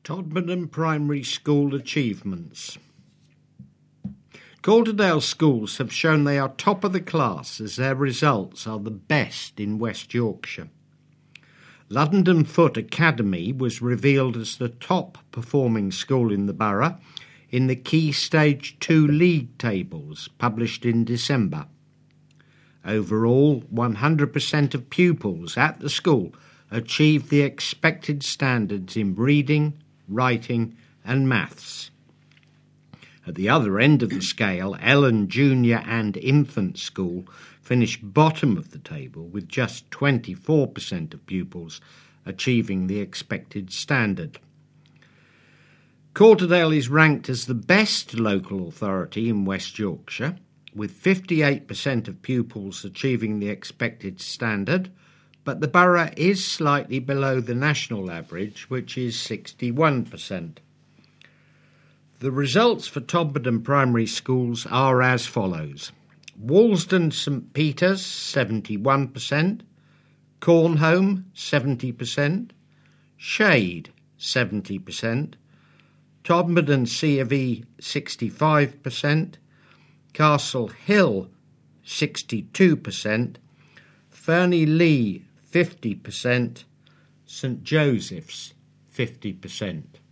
Todmorden Primary School achievements. Calderdale schools have shown they are top of the class as their results are the best in West Yorkshire. Ludden Foot Academy was revealed as the top performing school in the borough in the Key Stage 2 league tables published in December. Overall, 100% of pupils at the school achieved the expected standards in reading, writing and maths. At the other end of the scale, Ellen Junior and Infant School finished bottom of the table with just 24% of pupils achieving the expected standard. Calderdale is ranked as the best local authority in West Yorkshire, with 58% of pupils achieving the expected standard, but the borough is slightly below the national average, which is 61%. The results for Todmorden Primary Schools are as follows. Walsden St Peters 71%, Cornholme 70%, Shade 70%, Todmorden C of E 65%, Castle Hill 62%, Ferny Lee 50%, St Joseph's 50%.